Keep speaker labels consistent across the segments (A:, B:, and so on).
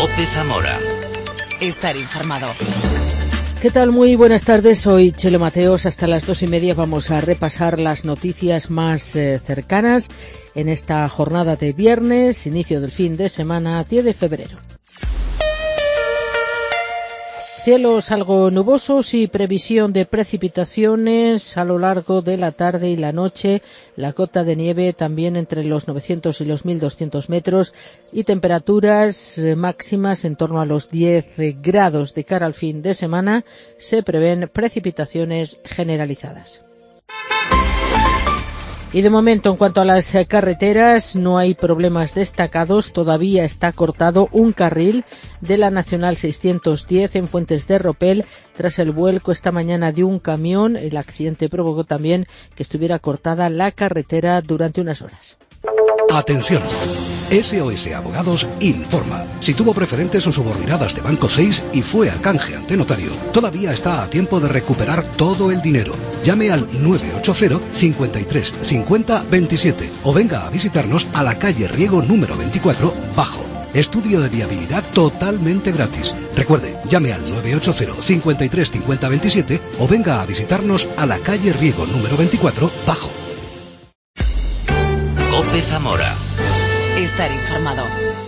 A: COPE Zamora.
B: Estar informado.
C: ¿Qué tal? Muy buenas tardes, soy Chelo Mateos. Hasta las 2:30 vamos a repasar las noticias más cercanas en esta jornada de viernes, inicio del fin de semana, 10 de febrero. Cielos algo nubosos y previsión de precipitaciones a lo largo de la tarde y la noche. La cota de nieve también entre los 900 y los 1200 metros y temperaturas máximas en torno a los 10 grados. De cara al fin de semana se prevén precipitaciones generalizadas. Y de momento, en cuanto a las carreteras, no hay problemas destacados. Todavía está cortado un carril de la Nacional 610 en Fuentes de Ropel tras el vuelco esta mañana de un camión. El accidente provocó también que estuviera cortada la carretera durante unas horas.
D: Atención. SOS Abogados informa. Si tuvo preferentes o subordinadas de Banco 6 y fue al canje ante notario, todavía está a tiempo de recuperar todo el dinero. Llame al 980 53 50 27 o venga a visitarnos a la calle Riego número 24, Bajo. Estudio de viabilidad totalmente gratis. Recuerde, llame al 980 53 50 27 o venga a visitarnos a la calle Riego número 24, Bajo.
A: COPE Zamora.
B: Estar informado.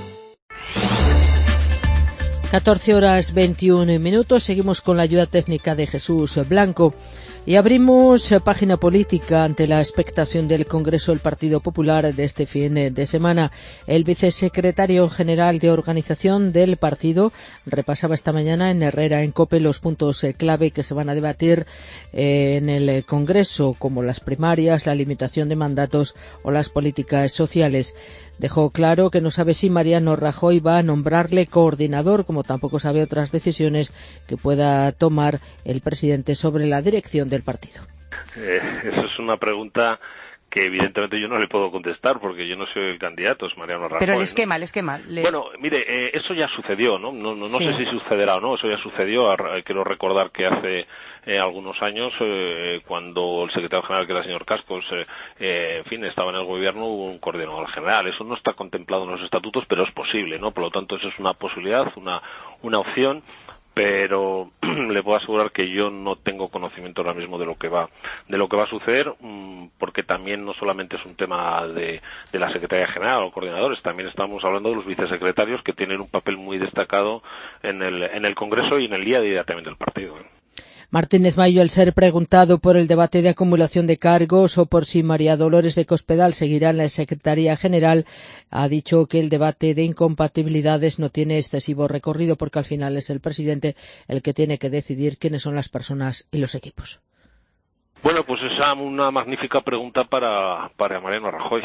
C: 14:21. Seguimos con la ayuda técnica de Jesús Blanco. Y abrimos página política ante la expectación del Congreso del Partido Popular de este fin de semana. El vicesecretario general de organización del partido repasaba esta mañana en Herrera en COPE los puntos clave que se van a debatir en el Congreso, como las primarias, la limitación de mandatos o las políticas sociales. Dejó claro que no sabe si Mariano Rajoy va a nombrarle coordinador, como tampoco sabe otras decisiones que pueda tomar el presidente sobre la dirección del partido.
E: Eso es una pregunta que evidentemente yo no le puedo contestar porque yo no soy el candidato, es Mariano Rajoy.
B: Pero el esquema.
E: Bueno, mire, eso ya sucedió, ¿no? No
B: Sí.
E: sé si sucederá o no, eso ya sucedió. Quiero recordar que hace algunos años, cuando el secretario general, que era el señor Cascos, en fin, estaba en el gobierno, hubo un coordinador general. Eso no está contemplado en los estatutos, pero es posible, ¿no? Por lo tanto, eso es una posibilidad, una opción. Pero le puedo asegurar que yo no tengo conocimiento ahora mismo de lo que va a suceder, porque también no solamente es un tema de la Secretaría General o coordinadores, también estamos hablando de los vicesecretarios, que tienen un papel muy destacado en el Congreso y en el día a día también del partido.
C: Martínez Mayo, al ser preguntado por el debate de acumulación de cargos o por si María Dolores de Cospedal seguirá en la Secretaría General, ha dicho que el debate de incompatibilidades no tiene excesivo recorrido porque al final es el presidente el que tiene que decidir quiénes son las personas y los equipos.
E: Bueno, pues esa es una magnífica pregunta para Mariano Rajoy.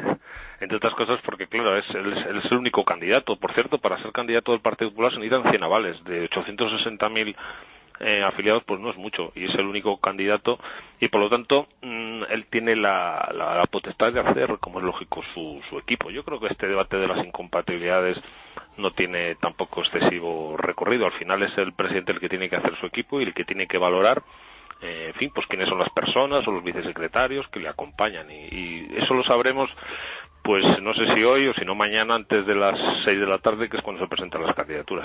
E: Entre otras cosas porque, claro, es el único candidato. Por cierto, para ser candidato del Partido Popular se necesitan 100 avales. De 860.000 afiliados, pues no es mucho, y es el único candidato, y por lo tanto él tiene la potestad de hacer, como es lógico, su equipo. Yo creo que este debate de las incompatibilidades no tiene tampoco excesivo recorrido. Al final es el presidente el que tiene que hacer su equipo y el que tiene que valorar, en fin, pues quiénes son las personas o los vicesecretarios que le acompañan, y eso lo sabremos, pues no sé si hoy o si no mañana, antes de las 6 de la tarde, que es cuando se presentan las candidaturas.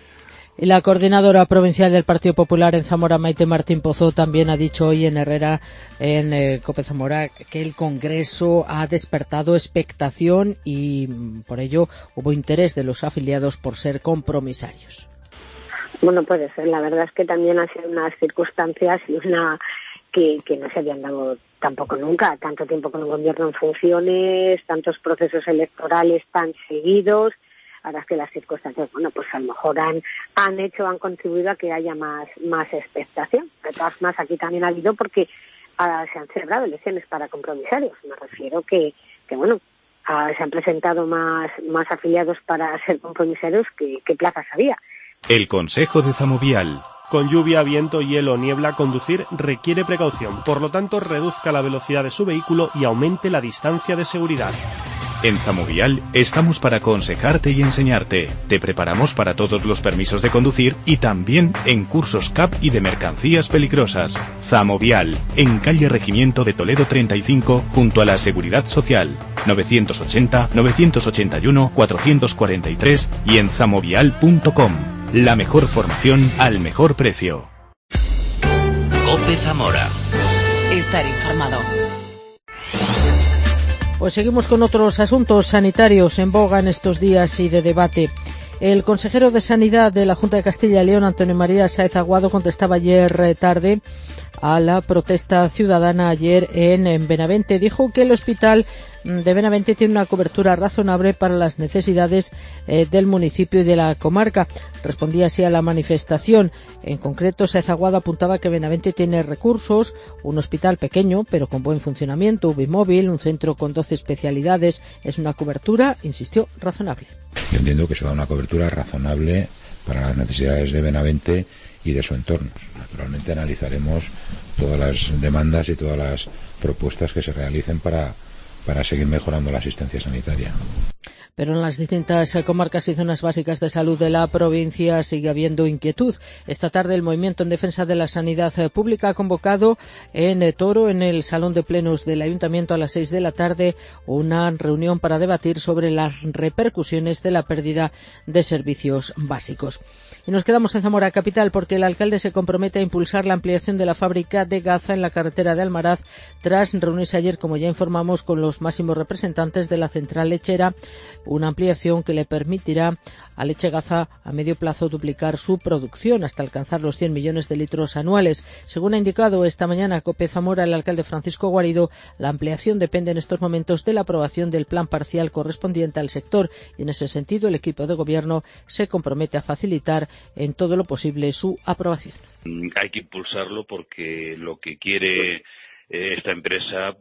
C: La coordinadora provincial del Partido Popular en Zamora, Maite Martín Pozo, también ha dicho hoy en Herrera, en COPE Zamora, que el Congreso ha despertado expectación y por ello hubo interés de los afiliados por ser compromisarios.
F: Bueno, puede ser. La verdad es que también han sido unas circunstancias y que no se habían dado tampoco nunca. Tanto tiempo con un gobierno en funciones, tantos procesos electorales tan seguidos. Ahora es que las circunstancias, bueno, pues a lo mejor han contribuido a que haya más expectación. De todas formas, aquí también ha habido porque se han celebrado elecciones para compromisarios. Me refiero que bueno, se han presentado más afiliados para ser compromisarios que plazas había.
G: El Consejo de Zamovial.
H: Con lluvia, viento, hielo, niebla, conducir requiere precaución. Por lo tanto, reduzca la velocidad de su vehículo y aumente la distancia de seguridad.
G: En Zamovial estamos para aconsejarte y enseñarte. Te preparamos para todos los permisos de conducir y también en cursos CAP y de mercancías peligrosas. Zamovial, en calle Regimiento de Toledo 35, junto a la Seguridad Social. 980-981-443 y en zamovial.com. La mejor formación al mejor precio.
A: COPE Zamora.
B: Estar informado.
C: Pues seguimos con otros asuntos sanitarios en boga en estos días y de debate. El consejero de Sanidad de la Junta de Castilla y León, Antonio María Sáez Aguado, contestaba ayer tarde a la protesta ciudadana ayer en Benavente. Dijo que el hospital de Benavente tiene una cobertura razonable para las necesidades del municipio y de la comarca. Respondía así a la manifestación. En concreto, Sáez Aguado apuntaba que Benavente tiene recursos, un hospital pequeño pero con buen funcionamiento, ubimóvil, un centro con 12 especialidades. Es una cobertura, insistió, razonable.
I: Yo entiendo que se da una cobertura razonable para las necesidades de Benavente y de su entorno. Naturalmente analizaremos todas las demandas y todas las propuestas que se realicen para seguir mejorando la asistencia sanitaria.
C: Pero en las distintas comarcas y zonas básicas de salud de la provincia sigue habiendo inquietud. Esta tarde el Movimiento en Defensa de la Sanidad Pública ha convocado en Toro, en el Salón de Plenos del Ayuntamiento, a las 6 de la tarde, una reunión para debatir sobre las repercusiones de la pérdida de servicios básicos. Y nos quedamos en Zamora capital porque el alcalde se compromete a impulsar la ampliación de la fábrica de Gaza en la carretera de Almaraz tras reunirse ayer, como ya informamos, con los máximos representantes de la central lechera, una ampliación que le permitirá a Leche Gaza a medio plazo duplicar su producción hasta alcanzar los 100 millones de litros anuales. Según ha indicado esta mañana COPE Zamora el alcalde Francisco Guarido, la ampliación depende en estos momentos de la aprobación del plan parcial correspondiente al sector y en ese sentido el equipo de gobierno se compromete a facilitar en todo lo posible su aprobación.
J: Hay que impulsarlo porque lo que quiere esta empresa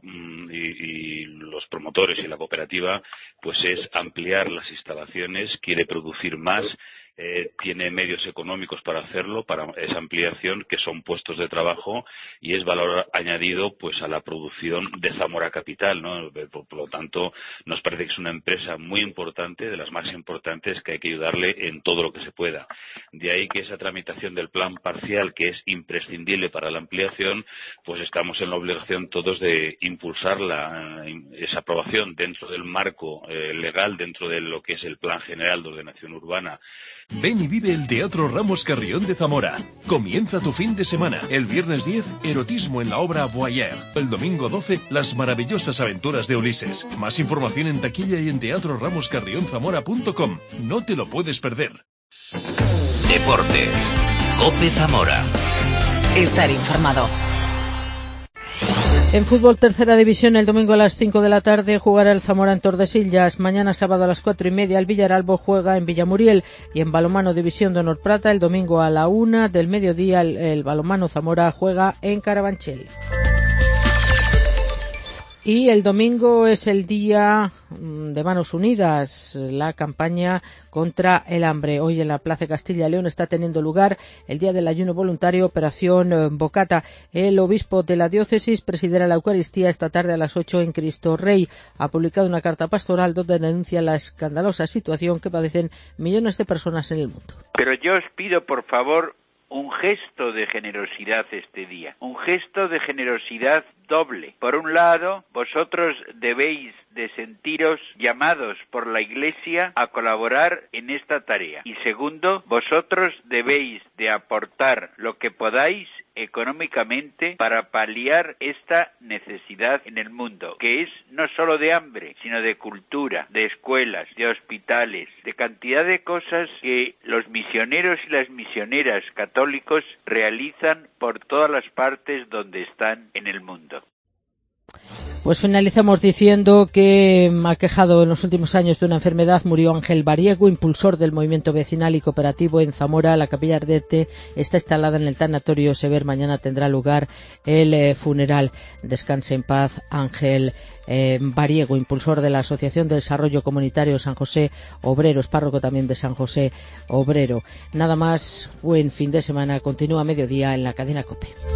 J: y los promotores y la cooperativa pues es ampliar las instalaciones, quiere producir más, tiene medios económicos para hacerlo, para esa ampliación, que son puestos de trabajo y es valor añadido pues a la producción de Zamora capital, ¿no? Por lo tanto, nos parece que es una empresa muy importante, de las más importantes, que hay que ayudarle en todo lo que se pueda. De ahí que esa tramitación del plan parcial, que es imprescindible para la ampliación, pues estamos en la obligación todos de impulsar esa aprobación dentro del marco legal, dentro de lo que es el Plan General de Ordenación Urbana.
K: Ven y vive el Teatro Ramos Carrión de Zamora. Comienza tu fin de semana. El viernes 10, erotismo en la obra Voyeur. El domingo 12, las maravillosas aventuras de Ulises. Más información en taquilla y en teatroramoscarrionzamora.com. No te lo puedes perder.
A: Deportes. COPE Zamora.
B: Estar informado.
C: En fútbol, tercera división, el domingo a las 5 de la tarde jugará el Zamora en Tordesillas. Mañana sábado a las 4:30 el Villaralbo juega en Villamuriel. Y en balonmano división de Honor Plata, el domingo a la 1 del mediodía el balonmano Zamora juega en Carabanchel. Y el domingo es el día de Manos Unidas, la campaña contra el hambre. Hoy en la Plaza Castilla y León está teniendo lugar el Día del Ayuno Voluntario, Operación Bocata. El obispo de la diócesis presidirá la Eucaristía esta tarde a las 8 en Cristo Rey. Ha publicado una carta pastoral donde denuncia la escandalosa situación que padecen millones de personas en el mundo.
L: Pero yo os pido, por favor, un gesto de generosidad este día, un gesto de generosidad doble. Por un lado, vosotros debéis de sentiros llamados por la Iglesia a colaborar en esta tarea. Y segundo, vosotros debéis de aportar lo que podáis económicamente para paliar esta necesidad en el mundo, que es no solo de hambre, sino de cultura, de escuelas, de hospitales, de cantidad de cosas que los misioneros y las misioneras católicos realizan por todas las partes donde están en el mundo.
C: Pues finalizamos diciendo que aquejado en los últimos años de una enfermedad murió Ángel Bariego, impulsor del movimiento vecinal y cooperativo en Zamora. La capilla ardente está instalada en el tanatorio Sever. Mañana tendrá lugar el funeral. Descanse en paz Ángel Bariego, impulsor de la Asociación de Desarrollo Comunitario San José Obreros, párroco también de San José Obrero. Nada más, buen fin de semana. Continúa mediodía en la cadena COPE.